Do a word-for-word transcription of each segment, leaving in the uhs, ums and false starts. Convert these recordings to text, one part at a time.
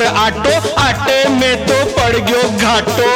Auto, आटे में तो पड़ गयो घाटो।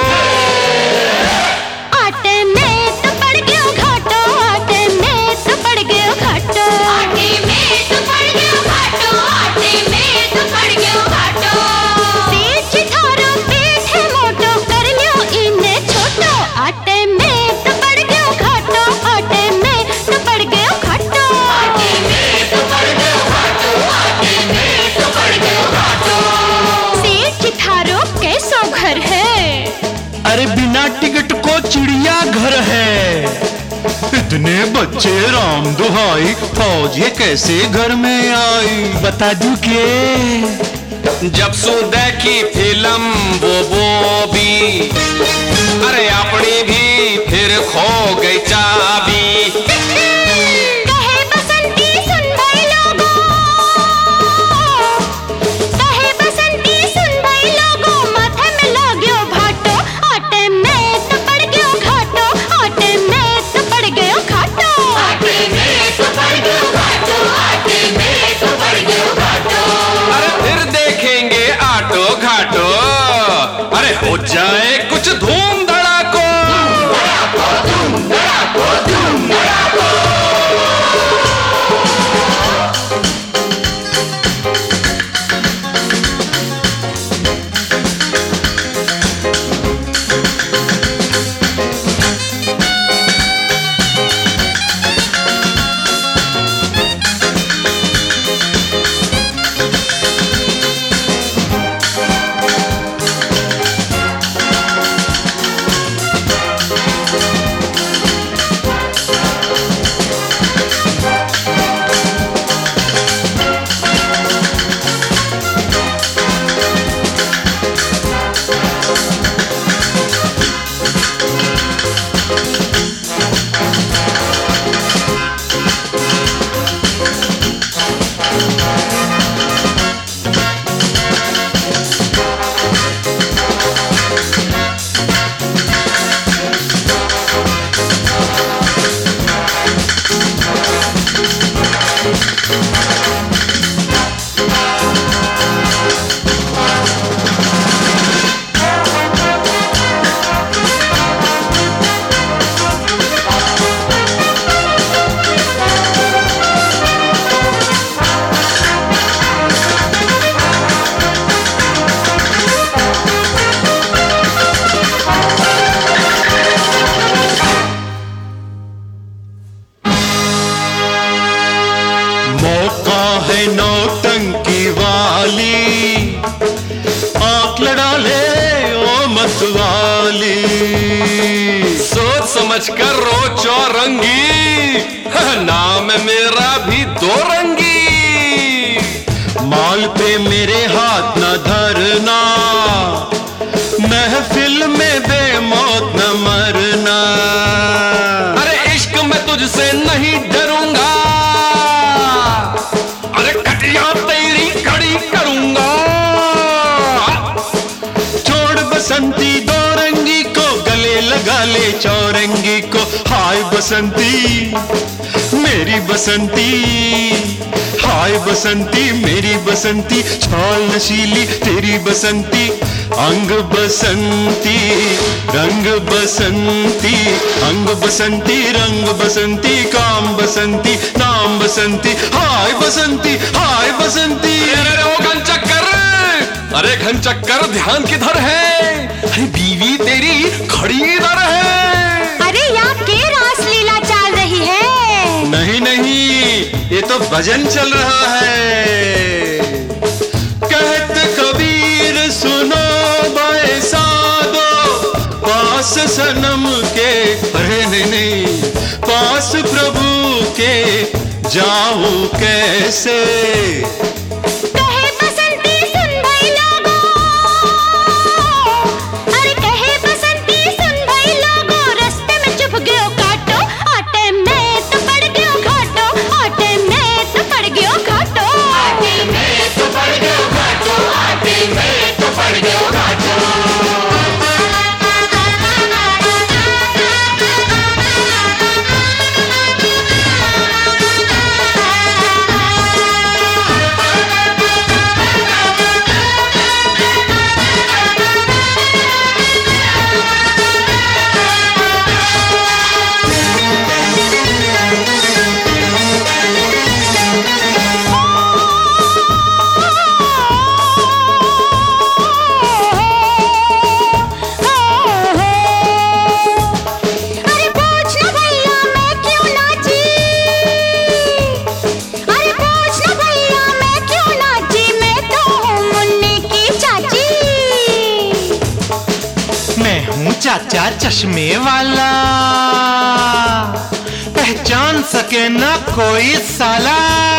आटे में तो पड़ गयो घाटो, आटे में तो पड़ गयो घाटो, आटे में तो पड़ गयो घाटो, आटे में तो पड़ गयो घाटो। पेट थारो पेट है मोटो, कर लियो इने छोटो। आटे में तो पड़ गयो घाटो, आटे में तो पड़ गयो घाटो, आटे में तो पड़ गयो घाटो, आटे में तो पड़ गयो घाटो। सेठ थारो कैसो घर है? अरे बिना टिकट को चिड़िया घर है। इतने बच्चे राम दुहाई, फौज ये कैसे घर में आई? बता दूं के जब सुदे की फिल्म वो वो भी, अरे अपनी भी फिर खो गई चाबी। कहे बसंती सुन भाई लोगों, कहे बसंती सुन भाई लोगों, माथे में लाग्यो भाटो। आटे में तो पड़ गयो घाटो, आटे में तो पड़ गयो घाटो, आटे में तो पड़ गयो घाटो, आटे में तो पड़ गयो घाटो। अरे फिर देखेंगे आटो घाटो, अरे हो जाए कुछ धूम धड़ाको। धूम धड़ाको, धूम धड़ाको। मौका है नौटंकी वाली, आंख लड़ा ले ओ मतवाली। सोच समझ कर रो चौरंगी, नाम मेरा भी दो रंगी। माल पे मेरे हाथ न धरना, महफिल में बेमौत न मरना। अरे इश्क में तुझसे नहीं डरूंगा, अरे कटिया तेरी खड़ी करूंगा। छोड़ बसंती दो रंगी को, गले लगा ले चौरंगी को। हाय बसंती मेरी बसंती, हाय बसंती मेरी बसंती। छाल नशीली तेरी बसंती, अंग बसंती रंग बसंती, अंग बसंती रंग बसंती, काम बसंती नाम बसंती। हाय बसंती, हाय बसंती। अरे ओ घन चक्कर, अरे घन चक्कर ध्यान किधर है? अरे बीवी तेरी खड़ी इधर है। अरे यहाँ के रास लीला चल रही है? नहीं नहीं, ये तो भजन चल रहा है। कहत कबीर सुनो बाए साधो, पास सनम के, अरे नहीं नहीं, पास प्रभु के जाऊं कैसे? कहे बसंती सुन भाई लोगों, अरे कहे बसंती सुन भाई लोगों, रास्ते में चुप गयो काटो। आटे में तो पड़ गयो घाटो, आटे में तो पड़ गयो घाटो, आटे में तो पड़ गयो घाटो, आटे में तो पड़ गयो घाटो। चाचा चश्मे वाला, पहचान सके ना कोई साला।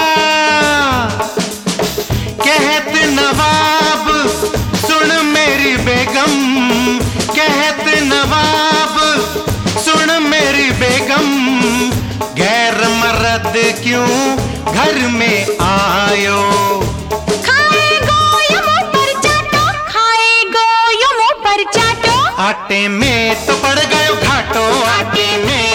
कहते नवाब सुन मेरी बेगम, कहते नवाब सुन मेरी बेगम, गैर मर्द क्यों घर में आयो। खाएगो या मुंह पर चाटो, खाएगो या मुंह पर चाटो। आटे में तो पड़ गयो घाटो, आटे में